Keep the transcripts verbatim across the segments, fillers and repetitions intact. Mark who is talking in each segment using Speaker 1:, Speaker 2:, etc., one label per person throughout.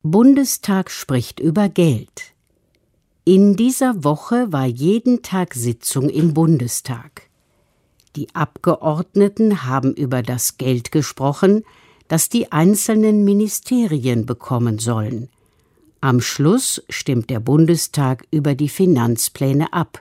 Speaker 1: Bundestag spricht über Geld. In dieser Woche war jeden Tag Sitzung im Bundestag. Die Abgeordneten haben über das Geld gesprochen, das die einzelnen Ministerien bekommen sollen. Am Schluss stimmt der Bundestag über die Finanzpläne ab.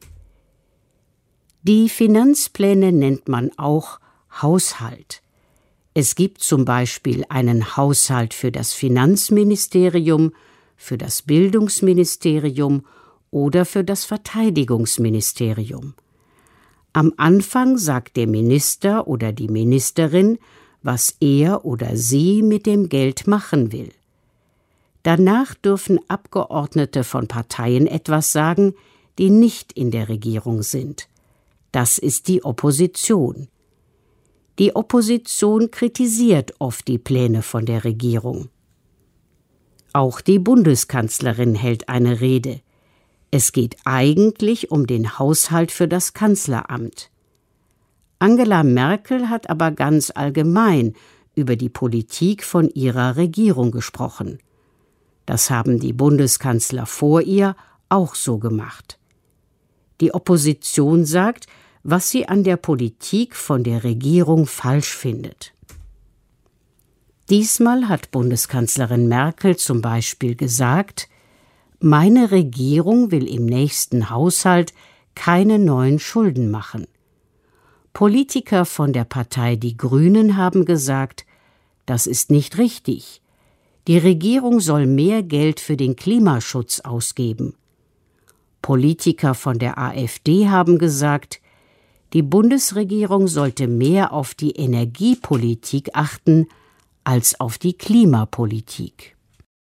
Speaker 1: Die Finanzpläne nennt man auch Haushalt. Es gibt zum Beispiel einen Haushalt für das Finanzministerium, für das Bildungsministerium oder für das Verteidigungsministerium. Am Anfang sagt der Minister oder die Ministerin, was er oder sie mit dem Geld machen will. Danach dürfen Abgeordnete von Parteien etwas sagen, die nicht in der Regierung sind. Das ist die Opposition. Die Opposition kritisiert oft die Pläne von der Regierung. Auch die Bundeskanzlerin hält eine Rede. Es geht eigentlich um den Haushalt für das Kanzleramt. Angela Merkel hat aber ganz allgemein über die Politik von ihrer Regierung gesprochen. Das haben die Bundeskanzler vor ihr auch so gemacht. Die Opposition sagt, was sie an der Politik von der Regierung falsch findet. Diesmal hat Bundeskanzlerin Merkel zum Beispiel gesagt, meine Regierung will im nächsten Haushalt keine neuen Schulden machen. Politiker von der Partei Die Grünen haben gesagt, das ist nicht richtig. Die Regierung soll mehr Geld für den Klimaschutz ausgeben. Politiker von der AfD haben gesagt, die Bundesregierung sollte mehr auf die Energiepolitik achten als auf die Klimapolitik.